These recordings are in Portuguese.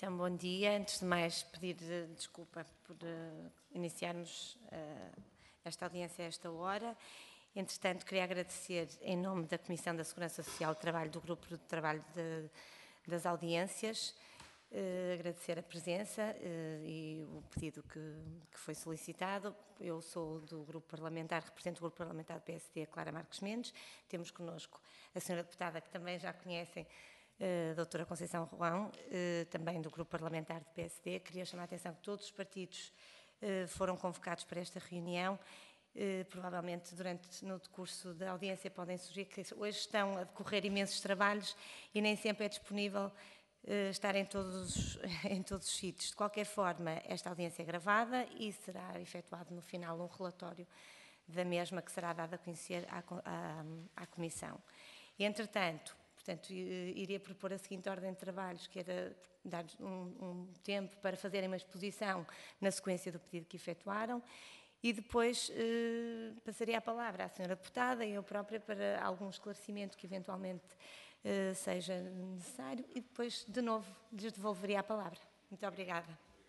Então, bom dia. Antes de mais, pedir desculpa por iniciarmos esta audiência a esta hora. Entretanto, queria agradecer, em nome da Comissão da Segurança Social e Trabalho, do Grupo de Trabalho das Audiências, agradecer a presença e o pedido que foi solicitado. Eu sou do Grupo Parlamentar, represento o Grupo Parlamentar do PSD, Clara Marques Mendes. Temos connosco a senhora deputada, que também já conhecem, a doutora Conceição Roão, também do Grupo Parlamentar do PSD. Queria chamar a atenção que todos os partidos foram convocados para esta reunião. Provavelmente no decurso da audiência podem surgir que hoje estão a decorrer imensos trabalhos e nem sempre é disponível estar em todos os sítios. De qualquer forma, esta audiência é gravada e será efetuado no final um relatório da mesma que será dado a conhecer à Comissão. Entretanto, iria propor a seguinte ordem de trabalhos, que era dar um tempo para fazerem uma exposição na sequência do pedido que efetuaram e depois passaria a palavra à senhora deputada e eu própria para algum esclarecimento que eventualmente seja necessário e depois, de novo, lhes devolveria a palavra. Muito obrigada.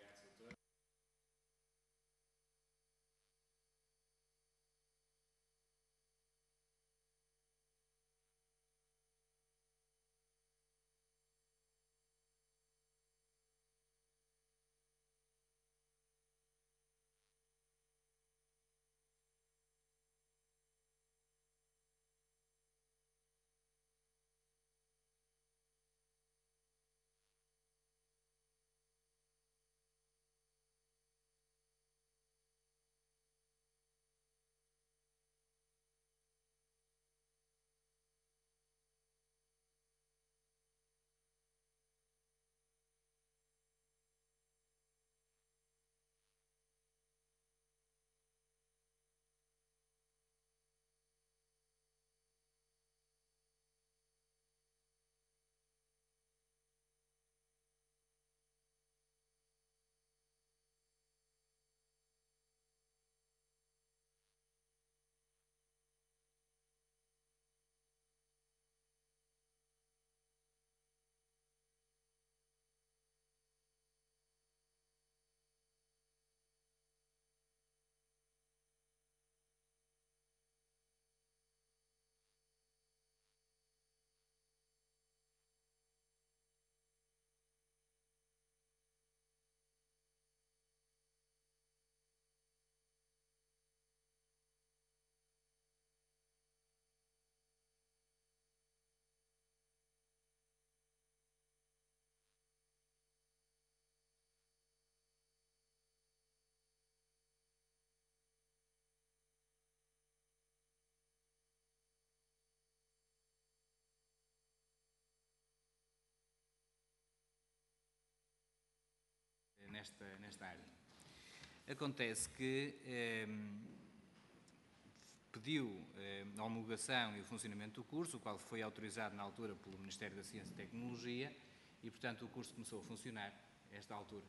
Nesta área. Acontece que pediu a homologação e o funcionamento do curso, o qual foi autorizado na altura pelo Ministério da Ciência e Tecnologia e, portanto, o curso começou a funcionar a esta altura.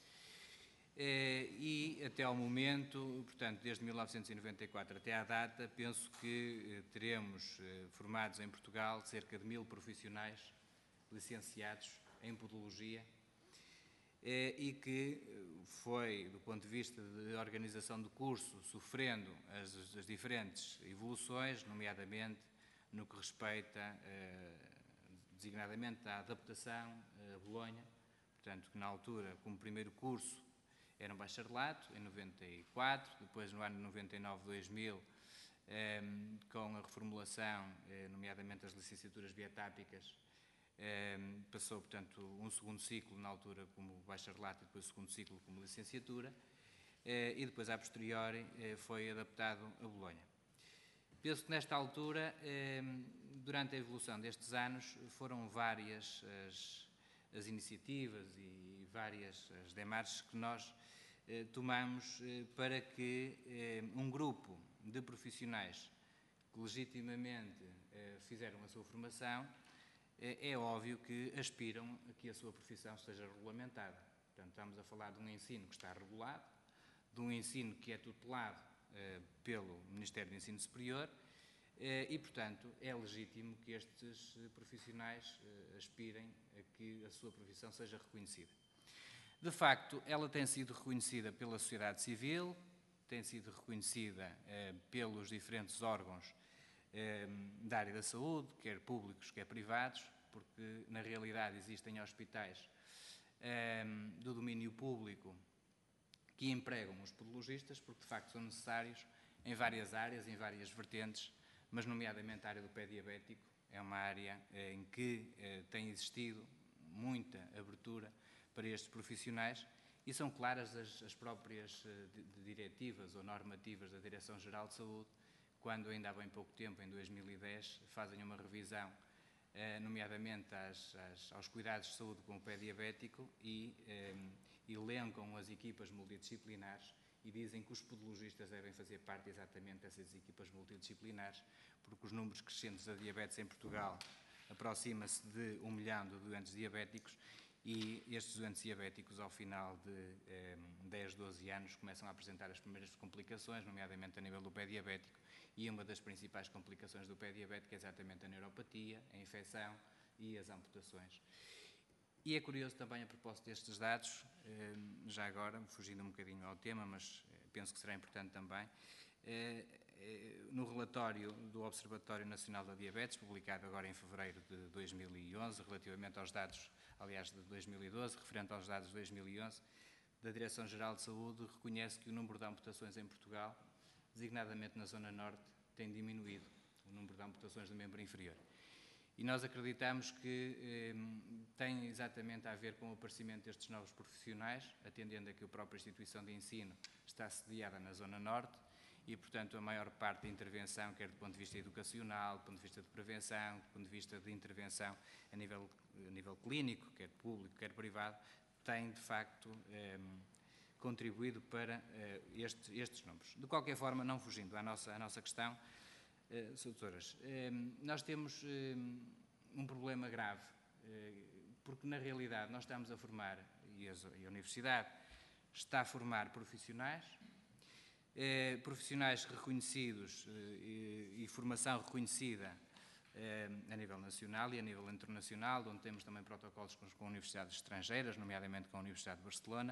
E até ao momento, portanto, desde 1994 até à data, penso que teremos formados em Portugal cerca de 1000 profissionais licenciados em podologia e que foi, do ponto de vista de organização do curso, sofrendo as diferentes evoluções, nomeadamente no que respeita designadamente à adaptação a Bolonha, portanto, que na altura, como primeiro curso, era um bacharelato, em 94, depois no ano 99-2000, com a reformulação, nomeadamente as licenciaturas biotápicas, passou, portanto, um segundo ciclo na altura como bacharelato e depois o segundo ciclo como licenciatura e depois, a posteriori, foi adaptado a Bolonha. Penso que nesta altura, durante a evolução destes anos, foram várias as iniciativas e várias as demarches que nós tomamos para que um grupo de profissionais que legitimamente fizeram a sua formação, é óbvio que aspiram a que a sua profissão esteja regulamentada. Portanto, estamos a falar de um ensino que está regulado, de um ensino que é tutelado pelo Ministério do Ensino Superior e, portanto, é legítimo que estes profissionais aspirem a que a sua profissão seja reconhecida. De facto, ela tem sido reconhecida pela sociedade civil, tem sido reconhecida pelos diferentes órgãos da área da saúde, quer públicos, quer privados, porque na realidade existem hospitais do domínio público que empregam os podologistas, porque de facto são necessários em várias áreas, em várias vertentes, mas nomeadamente a área do pé diabético é uma área em que tem existido muita abertura para estes profissionais e são claras as próprias diretivas ou normativas da Direção-Geral de Saúde, quando ainda há bem pouco tempo, em 2010, fazem uma revisão, nomeadamente aos cuidados de saúde com o pé diabético e elencam as equipas multidisciplinares e dizem que os podologistas devem fazer parte exatamente dessas equipas multidisciplinares, porque os números crescentes da diabetes em Portugal aproxima-se de 1 milhão de doentes diabéticos e estes doentes diabéticos, ao final de 10, 12 anos, começam a apresentar as primeiras complicações, nomeadamente a nível do pé diabético, e uma das principais complicações do pé diabético é exatamente a neuropatia, a infecção e as amputações. E é curioso também, a propósito destes dados, já agora, fugindo um bocadinho ao tema, mas penso que será importante também, no relatório do Observatório Nacional da Diabetes, publicado agora em fevereiro de 2011, relativamente aos dados, aliás, de 2012, referente aos dados de 2011, da Direção-Geral de Saúde, reconhece que o número de amputações em Portugal, designadamente na Zona Norte, tem diminuído, o número de amputações do membro inferior. E nós acreditamos que tem exatamente a ver com o aparecimento destes novos profissionais, atendendo a que a própria instituição de ensino está sediada na Zona Norte e, portanto, a maior parte da intervenção, quer do ponto de vista educacional, do ponto de vista de prevenção, do ponto de vista de intervenção a nível clínico, quer público, quer privado, tem, de facto, contribuído para estes números. De qualquer forma, não fugindo à nossa questão, Sr. Doutoras, nós temos um problema grave, porque na realidade nós estamos a formar, e a Universidade está a formar profissionais reconhecidos e formação reconhecida a nível nacional e a nível internacional, onde temos também protocolos com universidades estrangeiras, nomeadamente com a Universidade de Barcelona,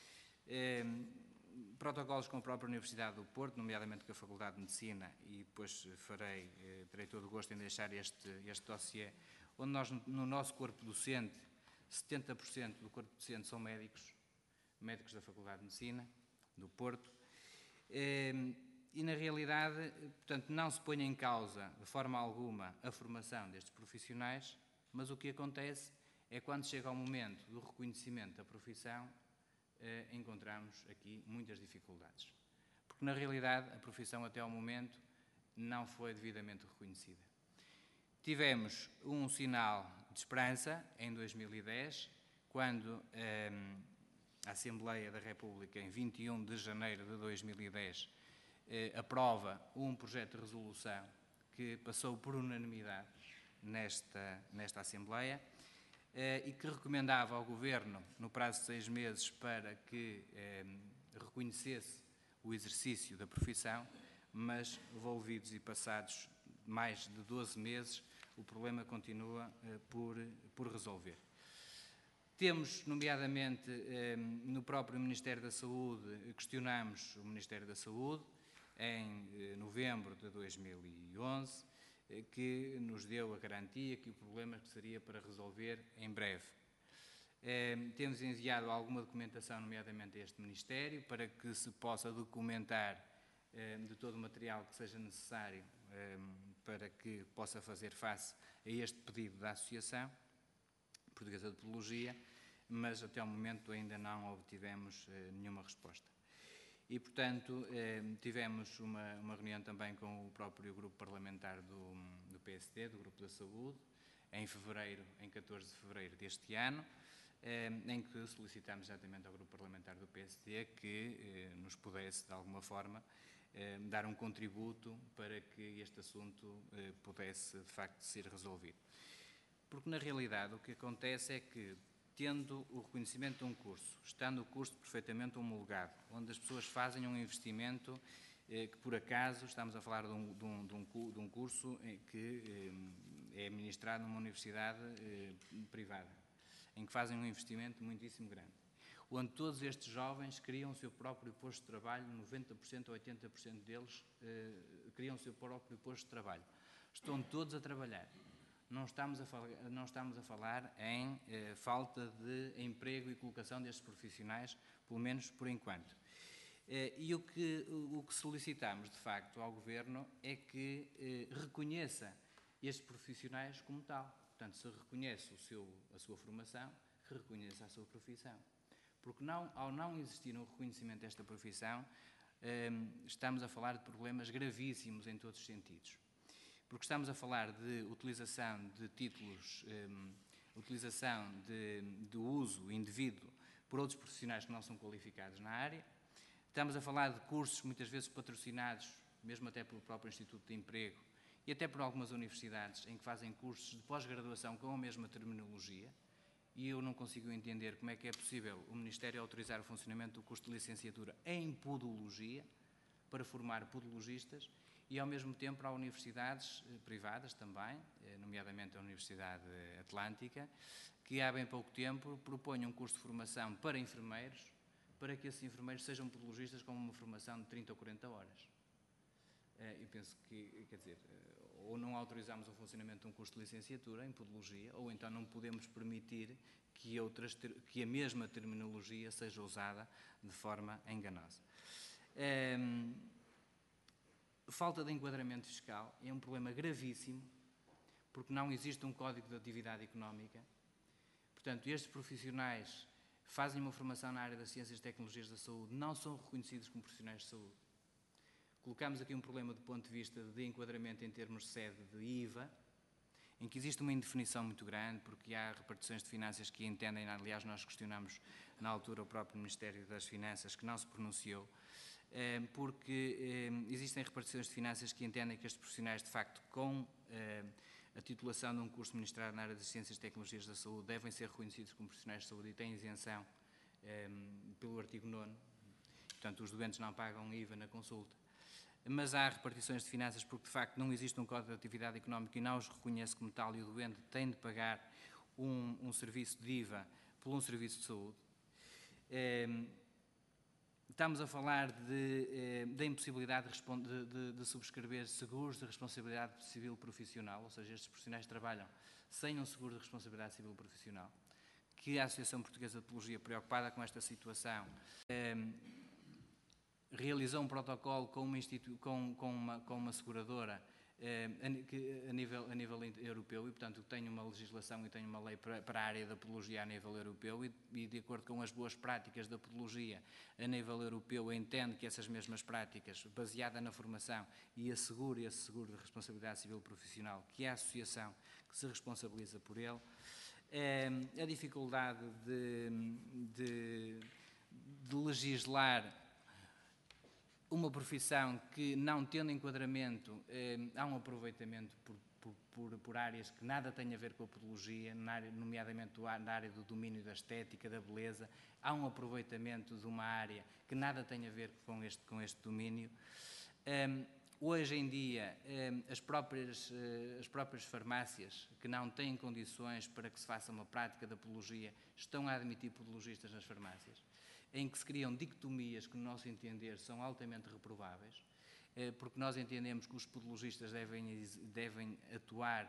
protocolos com a própria Universidade do Porto, nomeadamente com a Faculdade de Medicina, e depois terei todo o gosto em deixar este dossiê, onde nós, no nosso corpo docente, 70% do corpo docente são médicos da Faculdade de Medicina do Porto, e na realidade, portanto, não se põe em causa de forma alguma a formação destes profissionais, mas o que acontece é quando chega ao momento do reconhecimento da profissão, encontramos aqui muitas dificuldades. Porque, na realidade, a profissão até ao momento não foi devidamente reconhecida. Tivemos um sinal de esperança em 2010, quando a Assembleia da República, em 21 de janeiro de 2010, aprova um projeto de resolução que passou por unanimidade nesta Assembleia, e que recomendava ao Governo, no prazo de 6 meses, para que reconhecesse o exercício da profissão, mas envolvidos e passados mais de 12 meses, o problema continua por resolver. Temos, nomeadamente, no próprio Ministério da Saúde, questionamos o Ministério da Saúde, em novembro de 2011, que nos deu a garantia que o problema seria para resolver em breve. Temos enviado alguma documentação, nomeadamente a este Ministério, para que se possa documentar de todo o material que seja necessário para que possa fazer face a este pedido da Associação Portuguesa de Podologia, mas até ao momento ainda não obtivemos nenhuma resposta. E, portanto, tivemos uma reunião também com o próprio grupo parlamentar do PSD, do Grupo da Saúde, em 14 de fevereiro deste ano, em que solicitamos exatamente ao grupo parlamentar do PSD que nos pudesse, de alguma forma, dar um contributo para que este assunto pudesse, de facto, ser resolvido. Porque, na realidade, o que acontece é que, tendo o reconhecimento de um curso, estando o curso perfeitamente homologado, onde as pessoas fazem um investimento que, por acaso, estamos a falar de um curso que é administrado numa universidade privada, em que fazem um investimento muitíssimo grande. onde todos estes jovens criam o seu próprio posto de trabalho, 90% ou 80% deles criam o seu próprio posto de trabalho. Estão todos a trabalhar. Não estamos a falar em falta de emprego e colocação destes profissionais, pelo menos por enquanto. E o que solicitamos, de facto, ao Governo é que reconheça estes profissionais como tal. Portanto, se reconhece a sua formação, que reconheça a sua profissão. Porque ao não existir um reconhecimento desta profissão, estamos a falar de problemas gravíssimos em todos os sentidos. Porque estamos a falar de utilização de títulos, utilização de uso indevido por outros profissionais que não são qualificados na área. Estamos a falar de cursos muitas vezes patrocinados, mesmo até pelo próprio Instituto de Emprego e até por algumas universidades, em que fazem cursos de pós-graduação com a mesma terminologia. E eu não consigo entender como é que é possível o Ministério autorizar o funcionamento do curso de licenciatura em podologia, para formar podologistas, e ao mesmo tempo há universidades privadas também, nomeadamente a Universidade Atlântica, que há bem pouco tempo propõem um curso de formação para enfermeiros, para que esses enfermeiros sejam podologistas com uma formação de 30 ou 40 horas. Eu penso que, quer dizer, ou não autorizamos o funcionamento de um curso de licenciatura em podologia, ou então não podemos permitir que a mesma terminologia seja usada de forma enganosa. Falta de enquadramento fiscal é um problema gravíssimo, porque não existe um código de atividade económica. Portanto, estes profissionais fazem uma formação na área das ciências e tecnologias da saúde, não são reconhecidos como profissionais de saúde. Colocamos aqui um problema do ponto de vista de enquadramento em termos de sede de IVA, em que existe uma indefinição muito grande, porque há repartições de finanças que entendem, aliás, nós questionamos na altura o próprio Ministério das Finanças, que não se pronunciou, porque existem repartições de finanças que entendem que estes profissionais, de facto, com a titulação de um curso ministrado na área das ciências e tecnologias da saúde, devem ser reconhecidos como profissionais de saúde e têm isenção pelo artigo 9º. Portanto, os doentes não pagam IVA na consulta. Mas há repartições de finanças porque, de facto, não existe um código de atividade económica e não os reconhece como tal, e o doente tem de pagar um serviço de IVA por um serviço de saúde. Estamos a falar da impossibilidade de subscrever seguros de responsabilidade civil profissional, ou seja, estes profissionais trabalham sem um seguro de responsabilidade civil profissional, que a Associação Portuguesa de Podologia, preocupada com esta situação, realizou um protocolo com uma seguradora a nível europeu, e, portanto, tem uma legislação e tem uma lei para a área da podologia a nível europeu, e de acordo com as boas práticas da podologia a nível europeu, entende que essas mesmas práticas, baseada na formação, e assegura esse seguro de responsabilidade civil profissional, que é a associação que se responsabiliza por ele. A dificuldade de legislar uma profissão que, não tendo enquadramento, há um aproveitamento por áreas que nada têm a ver com a podologia, nomeadamente na área do domínio da estética, da beleza. Há um aproveitamento de uma área que nada tem a ver com este domínio. Hoje em dia, as próprias farmácias que não têm condições para que se faça uma prática da podologia estão a admitir podologistas nas farmácias, em que se criam dicotomias que, no nosso entender, são altamente reprováveis, porque nós entendemos que os podologistas devem atuar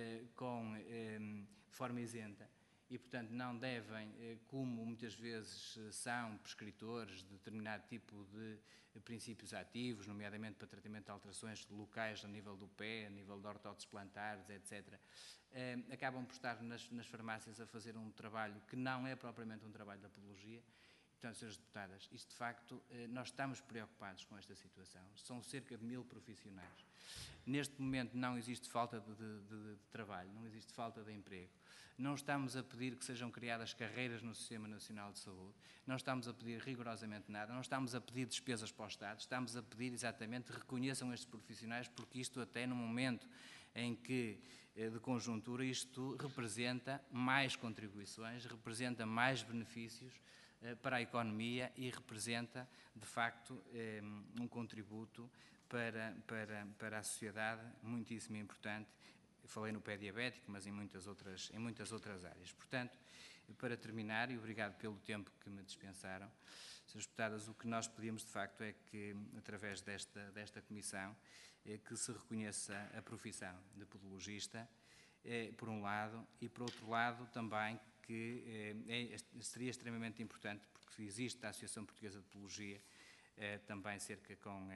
de forma isenta e, portanto, não devem, como muitas vezes são prescritores de determinado tipo de princípios ativos, nomeadamente para tratamento de alterações locais a nível do pé, a nível de ortóteses plantares, etc., acabam por estar nas farmácias a fazer um trabalho que não é propriamente um trabalho da podologia. Portanto, Sras. Deputadas, isto de facto, nós estamos preocupados com esta situação. São cerca de 1000 profissionais. Neste momento não existe falta de trabalho, não existe falta de emprego. Não estamos a pedir que sejam criadas carreiras no Sistema Nacional de Saúde, não estamos a pedir rigorosamente nada, não estamos a pedir despesas para o Estado, estamos a pedir exatamente que reconheçam estes profissionais, porque isto até no momento em que, de conjuntura, isto representa mais contribuições, representa mais benefícios para a economia e representa, de facto, um contributo para a sociedade muitíssimo importante. Eu falei no pé diabético, mas em muitas outras áreas. Portanto, Para terminar, e obrigado pelo tempo que me dispensaram, Sras. Deputadas, o que nós pedimos de facto é que, através desta comissão, que se reconheça a profissão de podologista, por um lado, e por outro lado também que seria extremamente importante, porque existe a Associação Portuguesa de Podologia, também cerca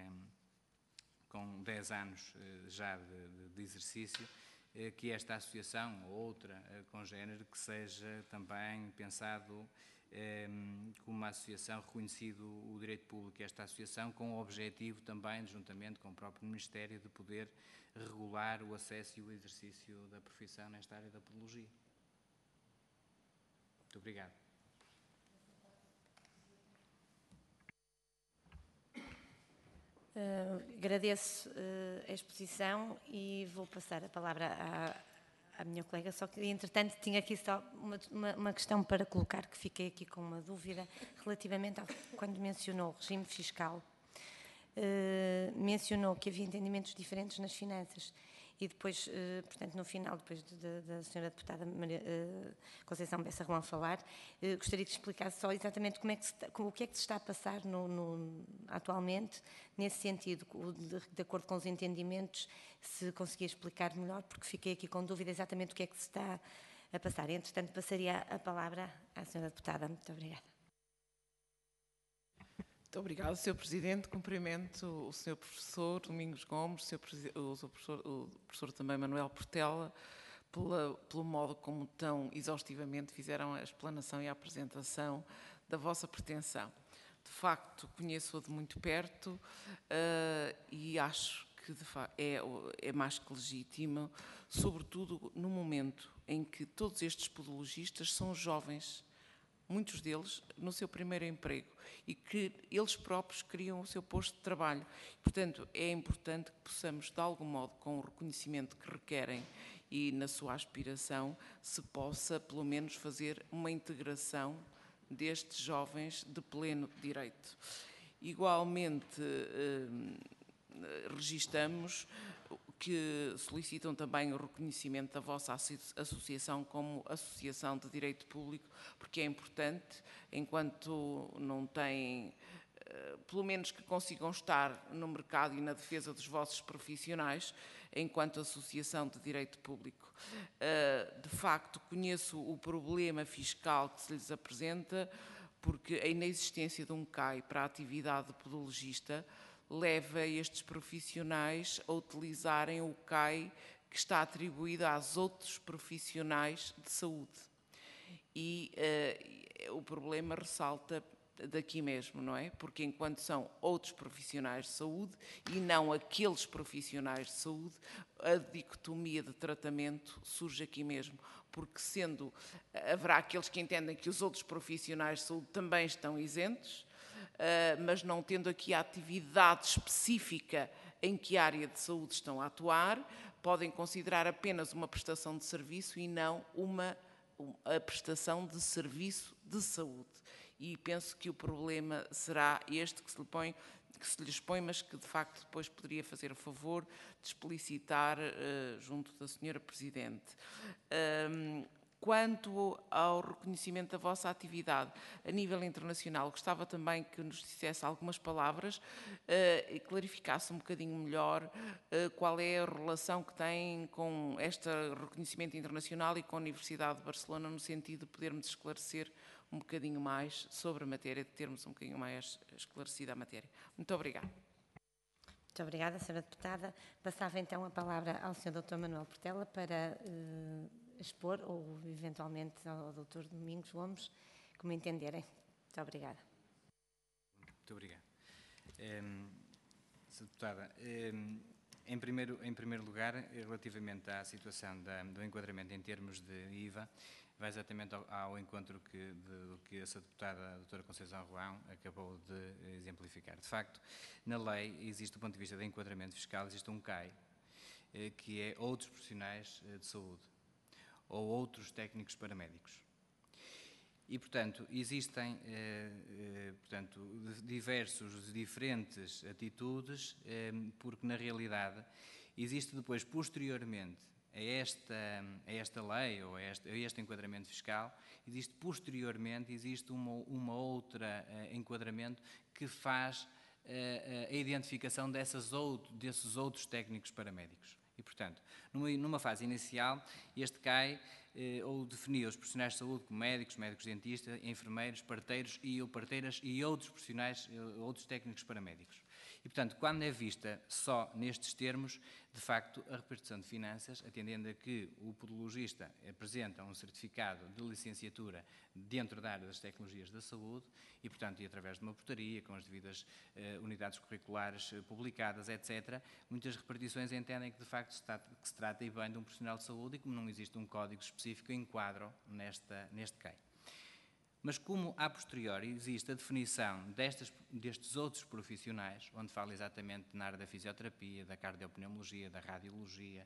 com 10 anos já de exercício, que esta associação ou outra congénere que seja também pensado como uma associação reconhecido o direito público, esta associação com o objetivo também, juntamente com o próprio Ministério, de poder regular o acesso e o exercício da profissão nesta área da podologia. Muito obrigado. Agradeço a exposição e vou passar a palavra à minha colega, só que, entretanto, tinha aqui só uma questão para colocar, que fiquei aqui com uma dúvida relativamente quando mencionou o regime fiscal. Mencionou que havia entendimentos diferentes nas finanças e depois, portanto, no final, depois da senhora deputada Conceição Bessa Romão falar, gostaria que explicasse só exatamente o que é que se está a passar atualmente nesse sentido, de acordo com os entendimentos, se conseguia explicar melhor, porque fiquei aqui com dúvida exatamente o que é que se está a passar. Entretanto, passaria a palavra à senhora deputada. Muito obrigada. Muito obrigada, Sr. Presidente. Cumprimento o Sr. Professor Domingos Gomes, o professor também Manuel Portela, pelo modo como tão exaustivamente fizeram a explanação e a apresentação da vossa pretensão. De facto, conheço-a de muito perto e acho que de facto, é mais que legítimo, sobretudo no momento em que todos estes podologistas são jovens, muitos deles no seu primeiro emprego, e que eles próprios criam o seu posto de trabalho. Portanto, é importante que possamos, de algum modo, com o reconhecimento que requerem e na sua aspiração, se possa, pelo menos, fazer uma integração destes jovens de pleno direito. Igualmente, registamos que solicitam também o reconhecimento da vossa associação como associação de direito público, porque é importante, enquanto não têm, pelo menos que consigam estar no mercado e na defesa dos vossos profissionais, enquanto associação de direito público. De facto, conheço o problema fiscal que se lhes apresenta, porque a inexistência de um CAI para a atividade de podologista leva estes profissionais a utilizarem o CAI que está atribuído aos outros profissionais de saúde. E o problema ressalta daqui mesmo, não é? Porque enquanto são outros profissionais de saúde e não aqueles profissionais de saúde, a dicotomia de tratamento surge aqui mesmo. Porque haverá aqueles que entendem que os outros profissionais de saúde também estão isentos, mas não tendo aqui a atividade específica em que área de saúde estão a atuar, podem considerar apenas uma prestação de serviço e não a prestação de serviço de saúde. E penso que o problema será este que se lhes põe, mas que de facto depois poderia fazer o favor de explicitar junto da Sra. Presidente. Quanto ao reconhecimento da vossa atividade a nível internacional, gostava também que nos dissesse algumas palavras e clarificasse um bocadinho melhor qual é a relação que tem com este reconhecimento internacional e com a Universidade de Barcelona, no sentido de podermos esclarecer um bocadinho mais sobre a matéria, de termos um bocadinho mais esclarecida a matéria. Muito obrigada. Muito obrigada, Sra. Deputada. Passava então a palavra ao Sr. Dr. Manuel Portela para expor, ou eventualmente ao Dr. Domingos Gomes, como entenderem. Muito obrigada. Muito obrigado. Sra. Deputada, em primeiro lugar, relativamente à situação do enquadramento em termos de IVA, vai exatamente ao encontro do que a Sra. Deputada, a Dra. Conceição Roão, acabou de exemplificar. De facto, na lei existe, do ponto de vista de enquadramento fiscal, existe um CAI, que é outros profissionais de saúde, ou outros técnicos paramédicos. E, portanto, existem diferentes atitudes, porque, na realidade, existe depois, posteriormente, esta lei ou a este enquadramento fiscal, existe uma outra enquadramento que faz a identificação desses outros técnicos paramédicos. E, portanto, numa fase inicial, este CAI ou definia os profissionais de saúde como médicos, médicos-dentistas, enfermeiros, parteiros ou parteiras e outros profissionais, outros técnicos paramédicos. E, portanto, quando é vista só nestes termos, de facto, a repartição de finanças, atendendo a que o podologista apresenta um certificado de licenciatura dentro da área das tecnologias da saúde e, portanto, e através de uma portaria, com as devidas unidades curriculares publicadas, etc., muitas repartições entendem que, de facto, se trata e bem de um profissional de saúde e, como não existe um código específico, enquadram neste CAI. Mas como, a posteriori, existe a definição destes outros profissionais, onde fala exatamente na área da fisioterapia, da cardiopneumologia, da radiologia,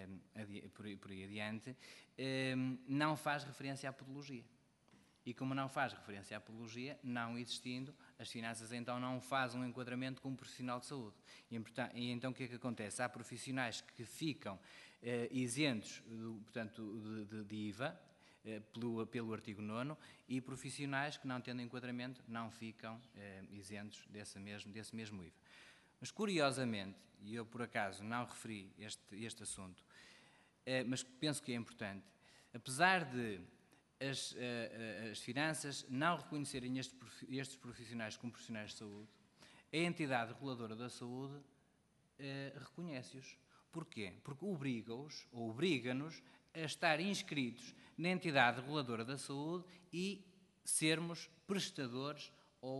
por aí adiante, não faz referência à podologia. E como não faz referência à podologia, não existindo, as finanças então não fazem um enquadramento como profissional de saúde. E então o que é que acontece? Há profissionais que ficam isentos, portanto, de IVA, pelo artigo 9º, e profissionais que, não tendo enquadramento, não ficam isentos desse mesmo IVA. Mas, curiosamente, e eu por acaso não referi este assunto, mas penso que é importante, apesar de as finanças não reconhecerem estes profissionais como profissionais de saúde, a entidade reguladora da saúde reconhece-os. Porquê? Porque obriga-nos a estar inscritos na entidade reguladora da saúde e sermos prestadores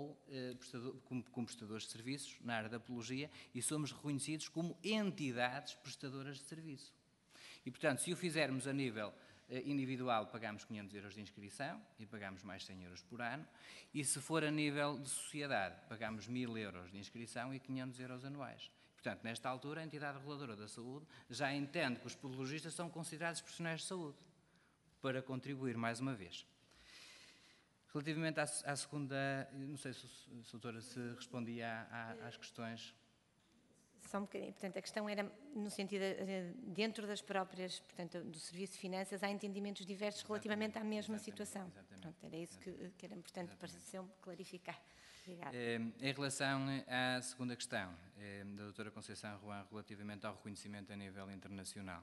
como prestadores de serviços na área da podologia e somos reconhecidos como entidades prestadoras de serviço. E, portanto, se o fizermos a nível individual, pagamos 500 euros de inscrição e pagamos mais 100 euros por ano, e se for a nível de sociedade, pagamos 1000 euros de inscrição e 500 euros anuais. Portanto, nesta altura, a entidade reguladora da saúde já entende que os podologistas são considerados profissionais de saúde, para contribuir mais uma vez. Relativamente à segunda, não sei se a doutora se respondia às questões. Só um bocadinho. Portanto, a questão era no sentido, dentro das próprias, portanto, do Serviço de Finanças, há entendimentos diversos relativamente à mesma situação. Pronto, era isso que era importante, pareceu-me clarificar. Obrigada. Em relação à segunda questão da doutora Conceição Ruan, relativamente ao reconhecimento a nível internacional,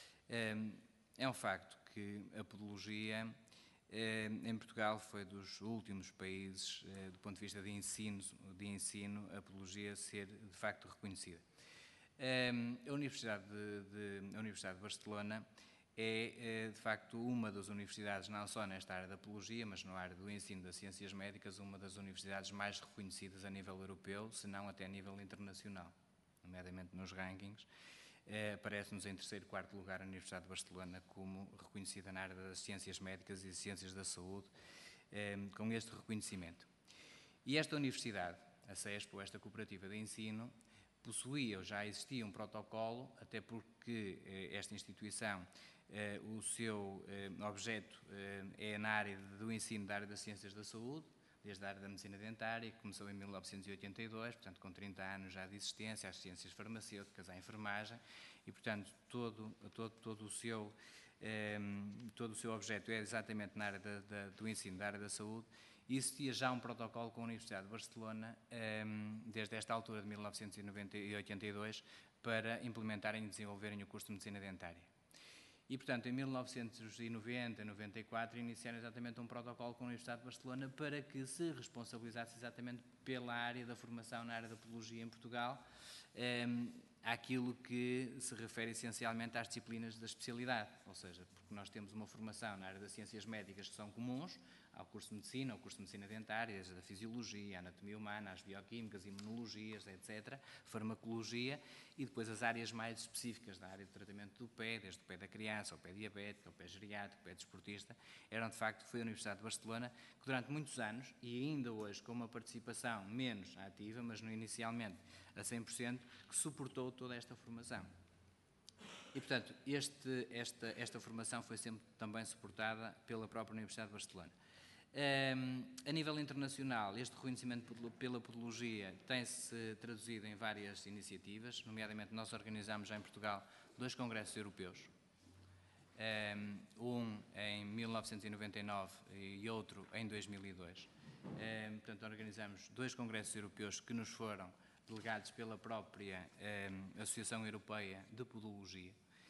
é um facto que a podologia em Portugal foi dos últimos países, do ponto de vista de ensino, a podologia ser de facto reconhecida. A Universidade de Barcelona é de facto uma das universidades, não só nesta área da podologia, mas na área do ensino das ciências médicas, uma das universidades mais reconhecidas a nível europeu, se não até a nível internacional, nomeadamente nos rankings. Aparece-nos em 3º e 4º lugar a Universidade de Barcelona como reconhecida na área das ciências médicas e ciências da saúde, com este reconhecimento. E esta universidade, a CESP, ou esta cooperativa de ensino, já existia um protocolo, até porque esta instituição, o seu objeto é na área do ensino da área das ciências da saúde, desde a área da medicina dentária, que começou em 1982, portanto, com 30 anos já de existência, às ciências farmacêuticas, à enfermagem, e, portanto, todo o seu objeto é exatamente na área do ensino da área da saúde. E existia já um protocolo com a Universidade de Barcelona, desde esta altura de 1982, para implementarem e desenvolverem o curso de medicina dentária. E, portanto, em 1990 e 94, iniciaram exatamente um protocolo com a Universidade de Barcelona para que se responsabilizasse exatamente pela área da formação na área da podologia em Portugal, àquilo que se refere essencialmente às disciplinas da especialidade, ou seja, porque nós temos uma formação na área das ciências médicas que são comuns ao curso de medicina, ao curso de medicina dentária, desde a fisiologia, a anatomia humana, as bioquímicas, imunologias, etc., farmacologia, e depois as áreas mais específicas da área de tratamento do pé, desde o pé da criança, ao pé diabético, ao pé geriátrico, ao pé desportista, foi a Universidade de Barcelona que durante muitos anos, e ainda hoje com uma participação menos ativa, mas inicialmente a 100%, que suportou toda esta formação. E, portanto, esta formação foi sempre também suportada pela própria Universidade de Barcelona. A nível internacional, este reconhecimento pela podologia tem-se traduzido em várias iniciativas, nomeadamente nós organizamos já em Portugal 2 congressos europeus, um em 1999 e outro em 2002. Portanto, organizamos 2 congressos europeus que nos foram delegados pela própria Associação Europeia de Podologia.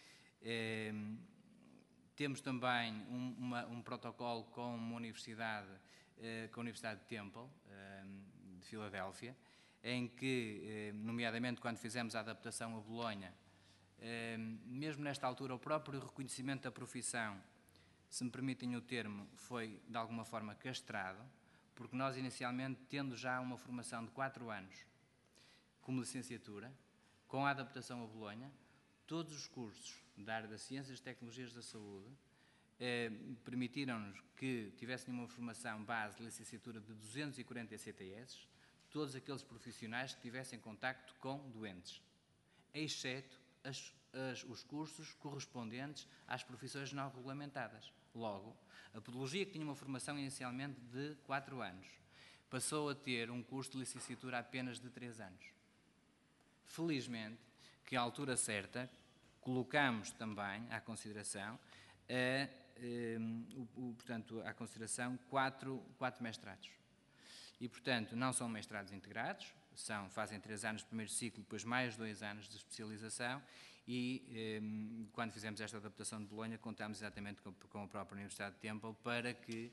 Temos também um protocolo com uma universidade, com a Universidade de Temple, de Filadélfia, em que, nomeadamente quando fizemos a adaptação a Bolonha, mesmo nesta altura, o próprio reconhecimento da profissão, se me permitem o termo, foi de alguma forma castrado, porque nós inicialmente, tendo já uma formação de 4 anos como licenciatura, com a adaptação a Bolonha, todos os cursos da área das Ciências e Tecnologias da Saúde permitiram-nos que tivéssem uma formação base de licenciatura de 240 ECTS, todos aqueles profissionais que tivessem contacto com doentes, exceto os cursos correspondentes às profissões não regulamentadas. Logo, a podologia, que tinha uma formação inicialmente de 4 anos, passou a ter um curso de licenciatura apenas de 3 anos. Felizmente, que à altura certa, colocamos também à consideração, portanto, à consideração 4 mestrados. E, portanto, não são mestrados integrados, fazem 3 anos de primeiro ciclo, depois mais 2 anos de especialização, e quando fizemos esta adaptação de Bolonha, contámos exatamente com a própria Universidade de Temple para que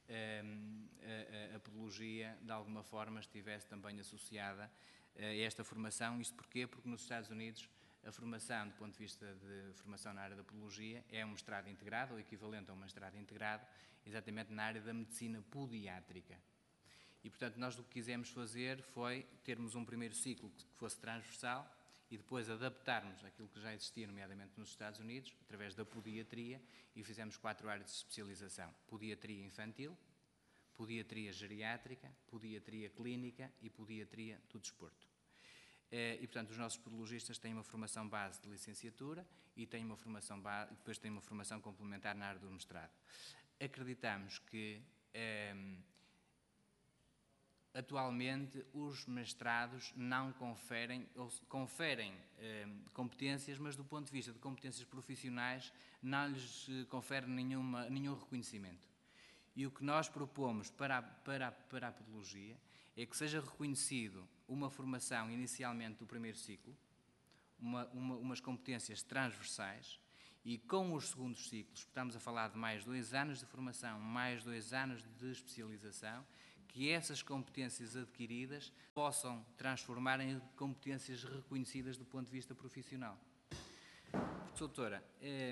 a podologia, de alguma forma, estivesse também associada a esta formação. Isto porquê? Porque nos Estados Unidos a formação, do ponto de vista de formação na área da podologia, é um mestrado integrado, ou equivalente a um mestrado integrado, exatamente na área da medicina podiátrica. E, portanto, nós o que quisemos fazer foi termos um primeiro ciclo que fosse transversal e depois adaptarmos aquilo que já existia, nomeadamente nos Estados Unidos, através da podiatria, e fizemos 4 áreas de especialização: podiatria infantil, podiatria geriátrica, podiatria clínica e podiatria do desporto. E, portanto, os nossos podologistas têm uma formação base de licenciatura e têm uma formação depois têm uma formação complementar na área do mestrado. Acreditamos que atualmente os mestrados não conferem, ou conferem competências, mas do ponto de vista de competências profissionais não lhes confere nenhum reconhecimento. E o que nós propomos para a podologia é que seja reconhecido uma formação inicialmente do primeiro ciclo, umas competências transversais, e com os segundos ciclos, estamos a falar de mais 2 anos de formação, mais 2 anos de especialização, que essas competências adquiridas possam transformar em competências reconhecidas do ponto de vista profissional. Doutora,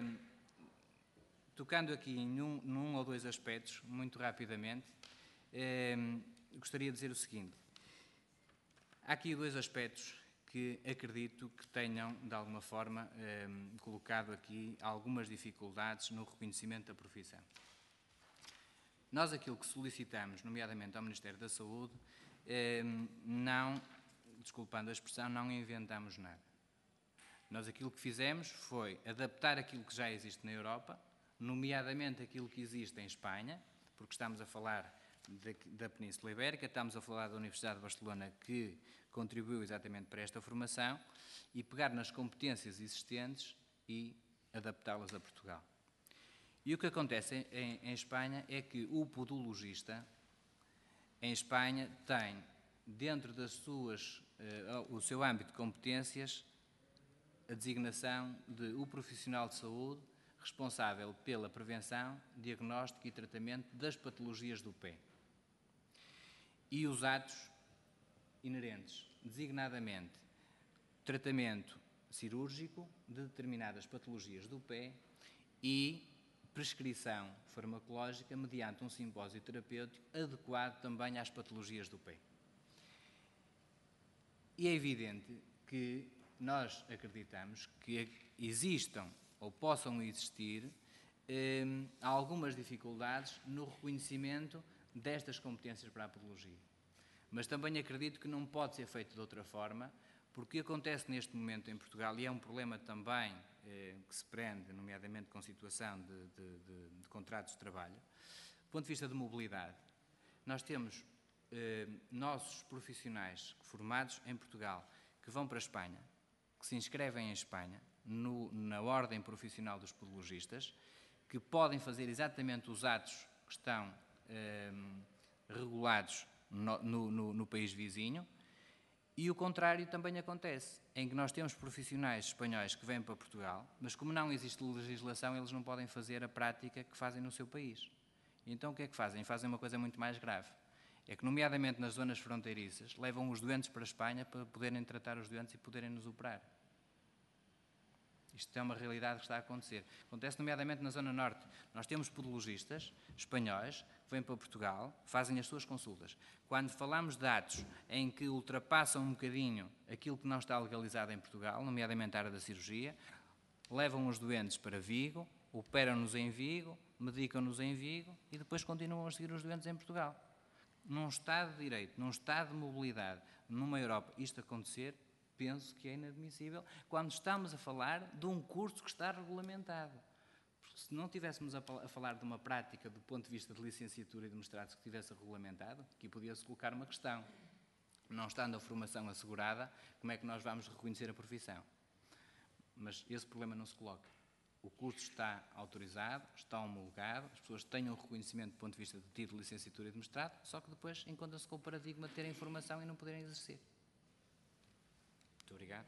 tocando aqui num ou 2 aspectos, muito rapidamente, gostaria de dizer o seguinte: há aqui 2 aspectos que acredito que tenham, de alguma forma, colocado aqui algumas dificuldades no reconhecimento da profissão. Nós aquilo que solicitamos, nomeadamente ao Ministério da Saúde, não, desculpando a expressão, não inventamos nada. Nós aquilo que fizemos foi adaptar aquilo que já existe na Europa, nomeadamente aquilo que existe em Espanha, porque estamos a falar da Península Ibérica, estamos a falar da Universidade de Barcelona, que contribuiu exatamente para esta formação, e pegar nas competências existentes e adaptá-las a Portugal. E o que acontece em Espanha é que o podologista, em Espanha, tem, dentro o seu âmbito de competências, a designação de o profissional de saúde responsável pela prevenção, diagnóstico e tratamento das patologias do pé. E os atos inerentes, designadamente, tratamento cirúrgico de determinadas patologias do pé e prescrição farmacológica mediante um simpósio terapêutico adequado também às patologias do pé. E é evidente que nós acreditamos que existam ou possam existir algumas dificuldades no reconhecimento destas competências para a podologia. Mas também acredito que não pode ser feito de outra forma, porque acontece neste momento em Portugal, e é um problema também que se prende, nomeadamente com a situação de contratos de trabalho, do ponto de vista de mobilidade. Nós temos nossos profissionais formados em Portugal que vão para a Espanha, que se inscrevem em Espanha, na ordem profissional dos podologistas, que podem fazer exatamente os atos que estão regulados no país vizinho, e o contrário também acontece, em que nós temos profissionais espanhóis que vêm para Portugal, mas como não existe legislação, eles não podem fazer a prática que fazem no seu país. Então o que é que fazem? Fazem uma coisa muito mais grave. É que, nomeadamente nas zonas fronteiriças, levam os doentes para a Espanha para poderem tratar os doentes e poderem nos operar. Isto é uma realidade que está a acontecer. Acontece nomeadamente na Zona Norte. Nós temos podologistas espanhóis que vêm para Portugal, fazem as suas consultas. Quando falamos de atos em que ultrapassam um bocadinho aquilo que não está legalizado em Portugal, nomeadamente a área da cirurgia, levam os doentes para Vigo, operam-nos em Vigo, medicam-nos em Vigo e depois continuam a seguir os doentes em Portugal. Num Estado de Direito, num Estado de mobilidade, numa Europa, isto acontecer, penso que é inadmissível, quando estamos a falar de um curso que está regulamentado. Porque se não estivéssemos a falar de uma prática do ponto de vista de licenciatura e de mestrado que estivesse regulamentado, aqui podia-se colocar uma questão. Não estando a formação assegurada, como é que nós vamos reconhecer a profissão? Mas esse problema não se coloca. O curso está autorizado, está homologado, as pessoas têm o reconhecimento do ponto de vista de título de licenciatura e de mestrado, só que depois encontra-se com o paradigma de terem formação e não poderem exercer. Muito obrigado.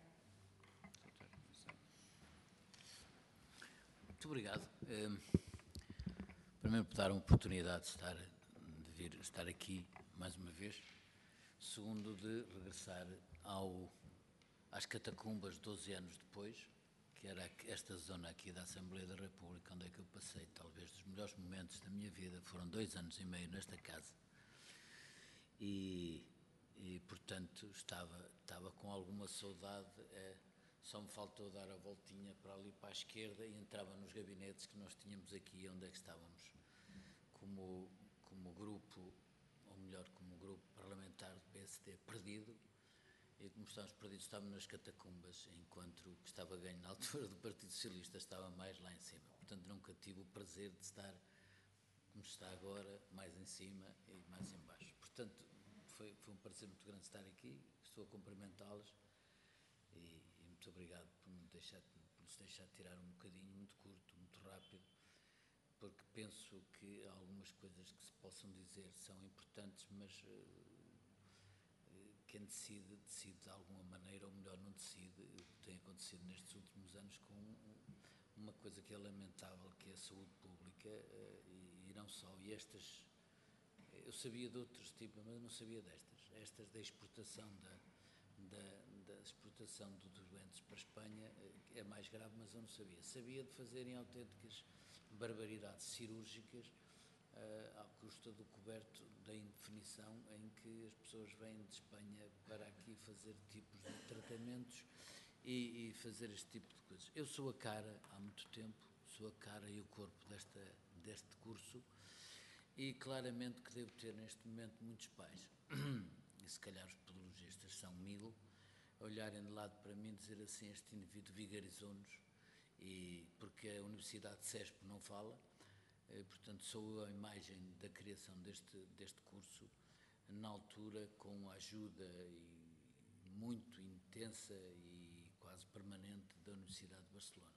Muito obrigado. Primeiro, por dar a oportunidade de vir estar aqui mais uma vez. Segundo, de regressar às catacumbas 12 anos depois, que era esta zona aqui da Assembleia da República, onde é que eu passei talvez dos melhores momentos da minha vida. Foram 2 anos e meio nesta casa. E portanto, estava com alguma saudade. Só me faltou dar a voltinha para ali para a esquerda e entrava nos gabinetes que nós tínhamos aqui, onde é que estávamos como grupo, ou melhor, como grupo parlamentar do PSD perdido. E como estávamos perdidos, estávamos nas catacumbas, enquanto o que estava ganho na altura do Partido Socialista estava mais lá em cima. Portanto, nunca tive o prazer de estar, como está agora, mais em cima e mais em baixo. Portanto, foi um prazer muito grande estar aqui. Estou a cumprimentá-los e muito obrigado por nos deixar tirar um bocadinho, muito curto, muito rápido, porque penso que algumas coisas que se possam dizer são importantes, mas quem decide de alguma maneira, ou melhor, não decide. O que tem acontecido nestes últimos anos com uma coisa que é lamentável, que é a saúde pública, e não só. E estas, eu sabia de outros tipos, mas eu não sabia destas. Estas da exportação da exportação dos doentes para a Espanha é mais grave, mas eu não sabia. Sabia de fazerem autênticas barbaridades cirúrgicas à custa do coberto da indefinição, em que as pessoas vêm de Espanha para aqui fazer tipos de tratamentos e fazer este tipo de coisas. Eu sou a cara, há muito tempo, sou a cara e o corpo deste curso, e claramente que devo ter neste momento muitos pais, e se calhar os podologistas são 1000, a olharem de lado para mim e dizer assim: este indivíduo vigarizou-nos, e porque a Universidade de CESP não fala. Portanto, sou a imagem da criação deste curso, na altura, com a ajuda muito intensa e quase permanente da Universidade de Barcelona.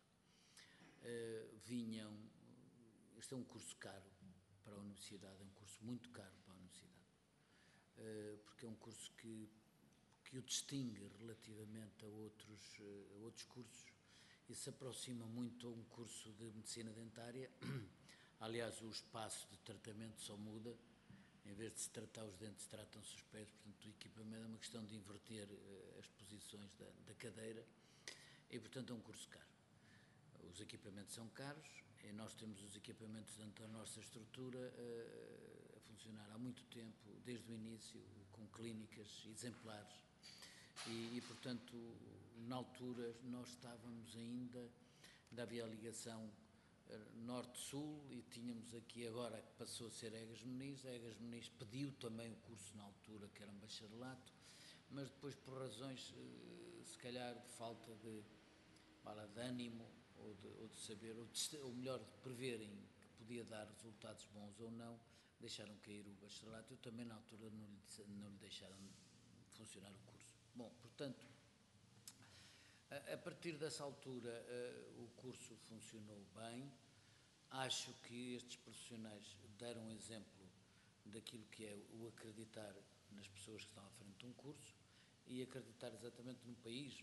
Este é um curso caro para a Universidade, é um curso muito caro para a Universidade, porque é um curso que o distingue relativamente a outros cursos e se aproxima muito a um curso de medicina dentária. Aliás, o espaço de tratamento só muda. Em vez de se tratar os dentes, tratam-se os pés. Portanto, o equipamento é uma questão de inverter as posições da cadeira. E, portanto, é um curso caro. Os equipamentos são caros e nós temos os equipamentos dentro da nossa estrutura a funcionar há muito tempo, desde o início, com clínicas exemplares. E, portanto, na altura, nós estávamos ainda, havia a ligação Norte-Sul, e tínhamos aqui agora, que passou a ser Egas Muniz. A Egas Muniz pediu também o curso na altura, que era um bacharelato, mas depois, por razões, se calhar, de falta de ânimo, ou de saber, ou melhor, de preverem que podia dar resultados bons ou não, deixaram cair o bacharelato. Eu também, na altura, não lhe deixaram funcionar o curso. Bom, portanto, A partir dessa altura, o curso funcionou bem. Acho que estes profissionais deram exemplo daquilo que é o acreditar nas pessoas que estão à frente de um curso e acreditar exatamente num país,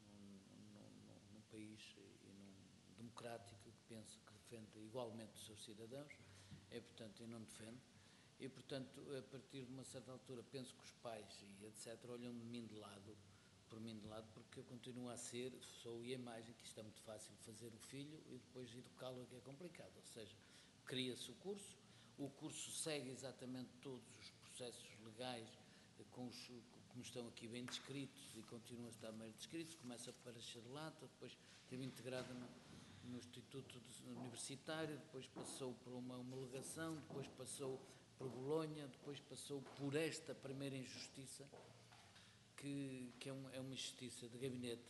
num país e num democrático que pensa, que defende igualmente os seus cidadãos, portanto, e não defende. E, portanto, a partir de uma certa altura, penso que os pais e etc. olham de mim de lado, por mim de lado, porque eu continuo a ser, sou a imagem que isto é muito fácil fazer o filho e depois educá-lo é que é complicado. Ou seja, cria-se o curso segue exatamente todos os processos legais como estão aqui bem descritos e continua a estar bem descritos, começa para bacharelato, depois esteve integrado no Instituto Universitário, depois passou por uma homologação, depois passou por Bolonha, depois passou por esta primeira injustiça, que é uma injustiça de gabinete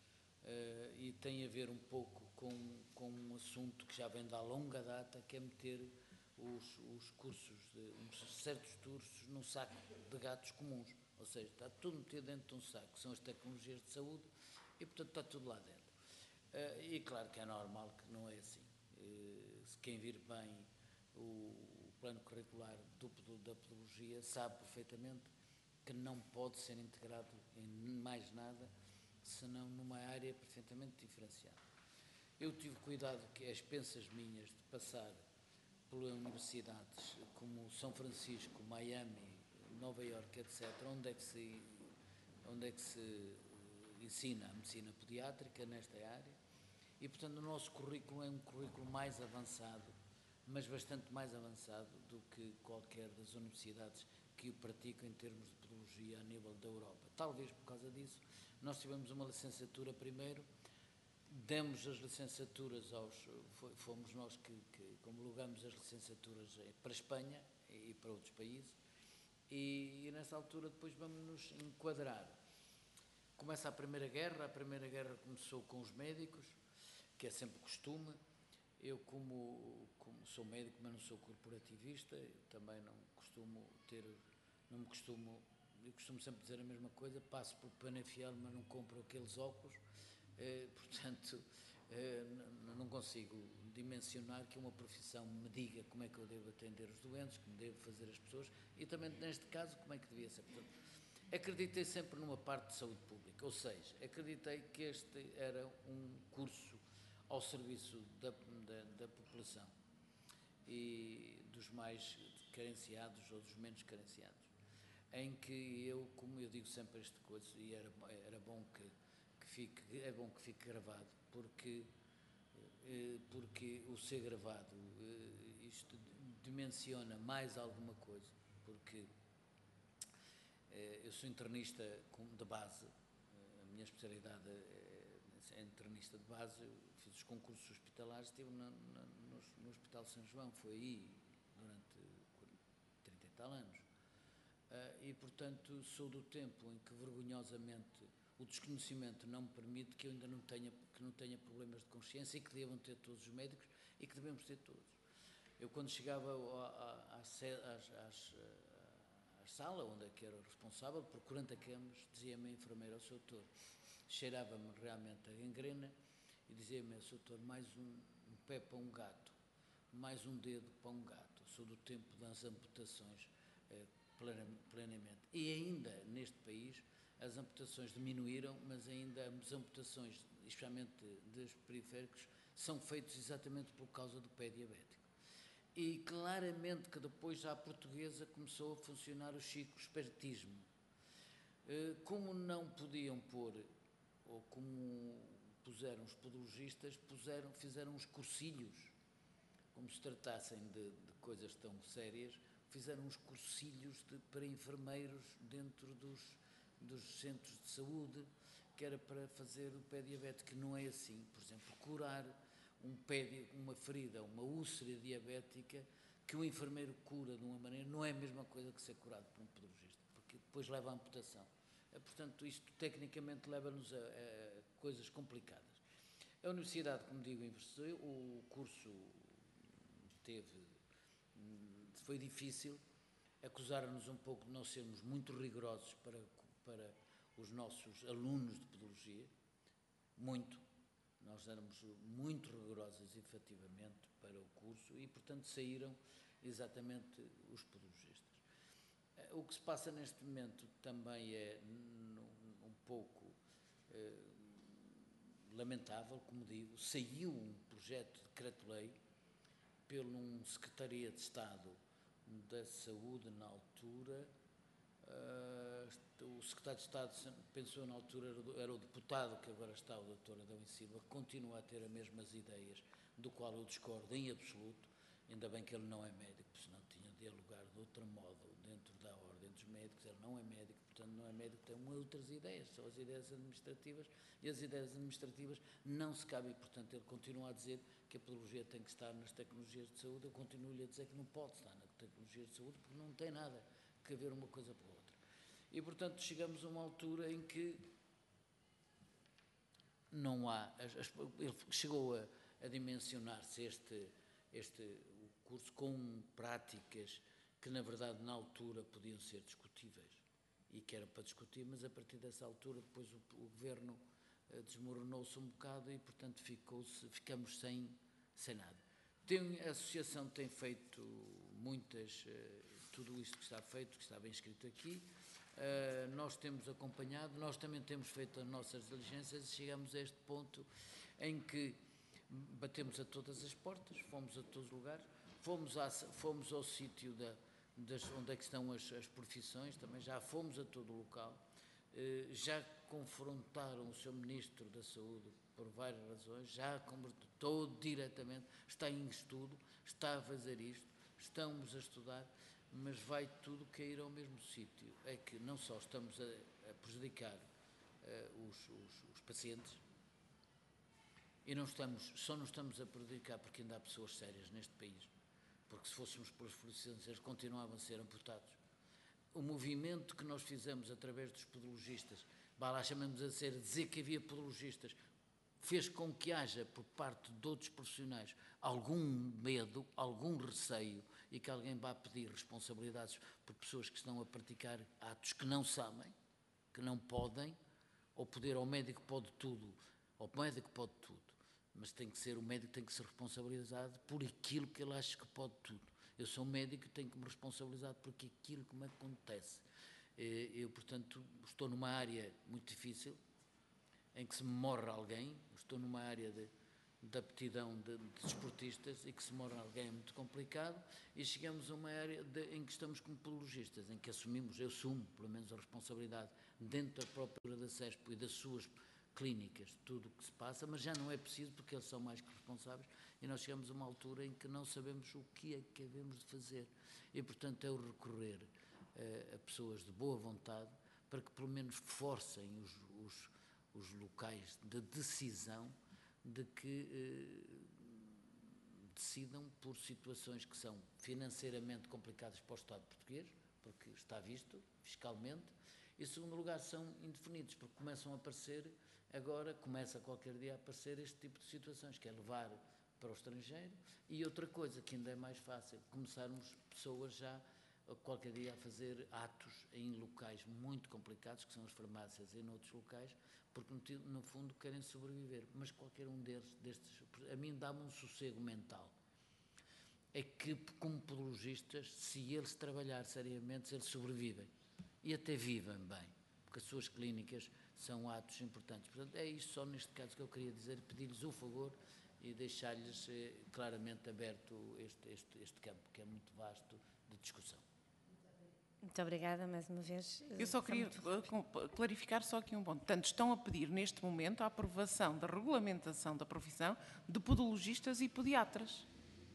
e tem a ver um pouco com um assunto que já vem da longa data, que é meter os cursos, certos cursos, num saco de gatos comuns. Ou seja, está tudo metido dentro de um saco, que são as tecnologias de saúde, e portanto está tudo lá dentro. E claro que é normal que não é assim. Se quem vir bem o plano curricular da pedagologia sabe perfeitamente que não pode ser integrado em mais nada, senão numa área perfeitamente diferenciada. Eu tive cuidado, que as expensas minhas, de passar por universidades como São Francisco, Miami, Nova Iorque, etc., onde é que se ensina a medicina pediátrica nesta área, e portanto o nosso currículo é um currículo mais avançado, mas bastante mais avançado do que qualquer das universidades que o praticam em termos de pedagologia a nível da Europa. Talvez por causa disso, nós tivemos uma licenciatura primeiro, demos as licenciaturas fomos nós que homologamos as licenciaturas para a Espanha e para outros países, e nessa altura depois vamos nos enquadrar. Começa a Primeira Guerra começou com os médicos, que é sempre costume. Eu, como sou médico, mas não sou corporativista, também eu costumo sempre dizer a mesma coisa, passo por Penafiel, mas não compro aqueles óculos, portanto, não consigo dimensionar que uma profissão me diga como é que eu devo atender os doentes, como devo fazer as pessoas, e também, neste caso, como é que devia ser. Portanto, acreditei sempre numa parte de saúde pública, ou seja, acreditei que este era um curso ao serviço da população e dos mais carenciados ou dos menos carenciados, em que eu, como eu digo sempre esta coisa, e era bom que fique gravado, porque o ser gravado, isto dimensiona mais alguma coisa, porque eu sou internista de base, a minha especialidade é internista de base, eu fiz os concursos hospitalares, estive no Hospital São João, foi aí durante 30 e tal anos, e portanto sou do tempo em que vergonhosamente o desconhecimento não me permite que eu ainda não tenha problemas de consciência e que devam ter todos os médicos e que devemos ter todos. Eu quando chegava à sala, onde é que era o responsável, por 40 camas, dizia-me a enfermeira, o Sr. Doutor, cheirava-me realmente a gangrena e dizia-me, Sr. Doutor, mais um pé para um gato, mais um dedo para um gato. Eu sou do tempo das amputações plenamente. E ainda neste país as amputações diminuíram, mas ainda as amputações, especialmente dos periféricos, são feitas exatamente por causa do pé diabético. E claramente que depois já a portuguesa começou a funcionar o espertismo. Como não podiam pôr, ou como puseram os podologistas, fizeram uns cursilhos, como se tratassem de coisas tão sérias, fizeram uns cursilhos para enfermeiros dentro dos centros de saúde, que era para fazer o pé diabético, que não é assim. Por exemplo, curar uma ferida, uma úlcera diabética, que o enfermeiro cura de uma maneira, não é a mesma coisa que ser curado por um podologista, porque depois leva à amputação. Portanto, isto tecnicamente leva-nos a coisas complicadas. A universidade, como digo, investiu, o curso foi difícil, acusaram-nos um pouco de não sermos muito rigorosos para os nossos alunos de pedologia, muito. Nós éramos muito rigorosos, efetivamente, para o curso e, portanto, saíram exatamente os podologistas. O que se passa neste momento também é um pouco lamentável, como digo. Saiu um projeto de decreto-lei pelo um Secretaria de Estado da Saúde na altura. O secretário de Estado, pensou na altura, era o deputado que agora está, o Dr. Adão e Silva, que continua a ter as mesmas ideias, do qual eu discordo em absoluto. Ainda bem que ele não é médico, senão tinha de dialogar de outro modo dentro da ordem dos médicos. Ele não é médico, portanto não é médico, tem outras ideias, são as ideias administrativas, e as ideias administrativas não se cabem. Portanto, ele continua a dizer que a podologia tem que estar nas tecnologias de saúde. Eu continuo-lhe a dizer que não pode estar nas tecnologias de saúde, porque não tem nada que ver uma coisa com a outra. E, portanto, chegamos a uma altura em que não há... Ele chegou a dimensionar-se o curso com práticas que, na verdade, na altura podiam ser discutíveis e que era para discutir, mas a partir dessa altura depois o governo desmoronou-se um bocado e, portanto, ficamos sem nada. A associação tem feito tudo isto que está feito, que está bem escrito aqui. Nós temos acompanhado, nós também temos feito as nossas diligências e chegamos a este ponto em que batemos a todas as portas, fomos a todos os lugares, fomos ao sítio onde é que estão as profissões, também já fomos a todo o local, já confrontaram o Sr. Ministro da Saúde por várias razões, já convertou diretamente, está em estudo, está a fazer isto, estamos a estudar, mas vai tudo cair ao mesmo sítio. É que não só estamos a prejudicar os pacientes, e só não estamos a prejudicar porque ainda há pessoas sérias neste país, porque se fôssemos pelas profissões eles continuavam a ser amputados. O movimento que nós fizemos através dos podologistas, lá chamamos a dizer que havia podologistas, fez com que haja por parte de outros profissionais algum medo, algum receio e que alguém vá pedir responsabilidades por pessoas que estão a praticar atos que não sabem, que não podem, ou o médico pode tudo, mas o médico tem que ser responsabilizado por aquilo que ele acha que pode tudo. Eu sou médico e tenho que me responsabilizar por aquilo que me acontece. Eu, portanto, estou numa área muito difícil, em que se morre alguém, estou numa área de aptidão de desportistas e que se morre alguém é muito complicado, e chegamos a uma área em que estamos como podologistas, em que eu assumo, pelo menos, a responsabilidade dentro da própria da CESP e das suas clínicas, tudo o que se passa, mas já não é preciso porque eles são mais que responsáveis e nós chegamos a uma altura em que não sabemos o que é que devemos de fazer e, portanto, é o recorrer a pessoas de boa vontade para que, pelo menos, forcem os locais de decisão de que decidam por situações que são financeiramente complicadas para o Estado português, porque está visto fiscalmente, e, em segundo lugar, são indefinidos, porque começa qualquer dia a aparecer este tipo de situações, que é levar para o estrangeiro, e outra coisa que ainda é mais fácil, começarmos pessoas já qualquer dia a fazer atos em locais muito complicados, que são as farmácias e em outros locais, porque no fundo querem sobreviver, mas qualquer um destes, a mim dá-me um sossego mental. É que, como podologistas, se eles trabalhar seriamente, eles sobrevivem. E até vivem bem, porque as suas clínicas são atos importantes. Portanto, é isto só neste caso que eu queria dizer, pedir-lhes o favor e deixar-lhes claramente aberto este campo, que é muito vasto de discussão. Muito obrigada mais uma vez. Eu só queria clarificar só aqui um ponto. Portanto, estão a pedir neste momento a aprovação da regulamentação da profissão de podologistas e pediatras.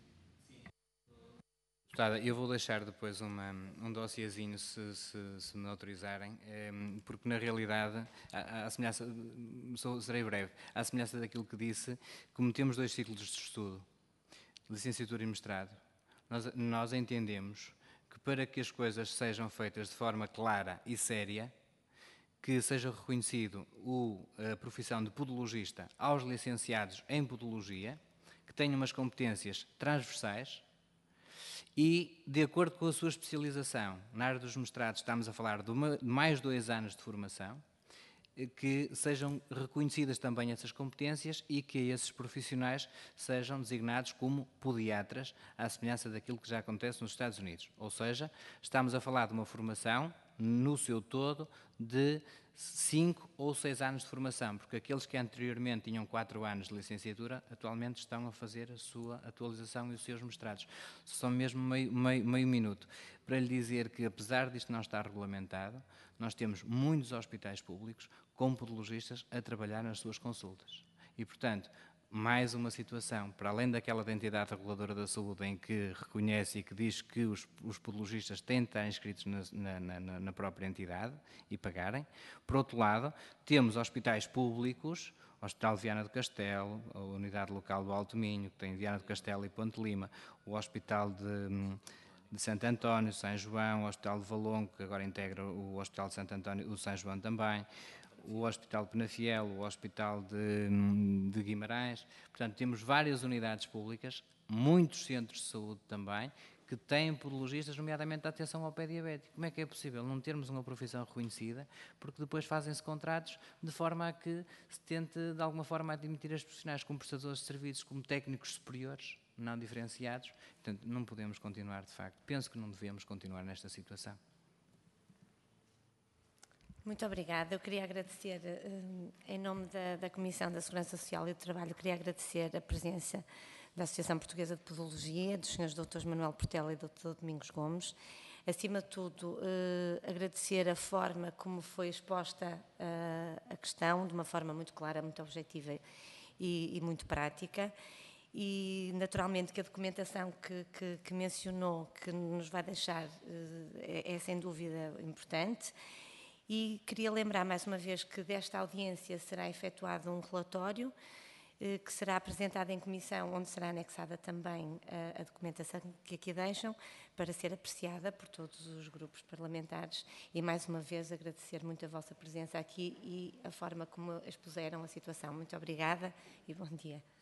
Deputada, eu vou deixar depois um dossiezinho, se me autorizarem, porque na realidade, serei breve, à semelhança daquilo que disse, como temos 2 ciclos de estudo, licenciatura e mestrado, nós entendemos que para que as coisas sejam feitas de forma clara e séria, que seja reconhecido a profissão de podologista aos licenciados em podologia, que tenham umas competências transversais e, de acordo com a sua especialização, na área dos mestrados estamos a falar de mais 2 anos de formação, que sejam reconhecidas também essas competências e que esses profissionais sejam designados como podiatras, à semelhança daquilo que já acontece nos Estados Unidos. Ou seja, estamos a falar de uma formação, no seu todo, de 5 ou 6 anos de formação, porque aqueles que anteriormente tinham 4 anos de licenciatura, atualmente estão a fazer a sua atualização e os seus mestrados. Só mesmo meio minuto, para lhe dizer que, apesar disto não estar regulamentado, nós temos muitos hospitais públicos com podologistas a trabalhar nas suas consultas. E, portanto, mais uma situação, para além daquela da entidade reguladora da saúde em que reconhece e que diz que os podologistas têm de estar inscritos na própria entidade e pagarem. Por outro lado, temos hospitais públicos, o Hospital de Viana do Castelo, a Unidade Local do Alto Minho, que tem Viana do Castelo e Ponte Lima, o Hospital de Santo António, São João, o Hospital de Valongo, que agora integra o Hospital de Santo António, o São João também, o Hospital de Penafiel, o Hospital de Guimarães. Portanto, temos várias unidades públicas, muitos centros de saúde também, que têm podologistas, nomeadamente da atenção ao pé diabético. Como é que é possível não termos uma profissão reconhecida, porque depois fazem-se contratos de forma a que se tente, de alguma forma, admitir as profissionais como prestadores de serviços, como técnicos superiores, não diferenciados. Portanto, não podemos continuar, de facto. Penso que não devemos continuar nesta situação. Muito obrigada. Eu queria agradecer, em nome da Comissão da Segurança Social e do Trabalho, queria agradecer a presença da Associação Portuguesa de Podologia, dos Srs. Dr. Manuel Portela e Dr. Domingos Gomes. Acima de tudo, agradecer a forma como foi exposta a questão, de uma forma muito clara, muito objetiva e muito prática. E, naturalmente, que a documentação que mencionou, que nos vai deixar, é sem dúvida importante. E queria lembrar mais uma vez que desta audiência será efetuado um relatório que será apresentado em comissão, onde será anexada também a documentação que aqui deixam, para ser apreciada por todos os grupos parlamentares. E mais uma vez agradecer muito a vossa presença aqui e a forma como expuseram a situação. Muito obrigada e bom dia.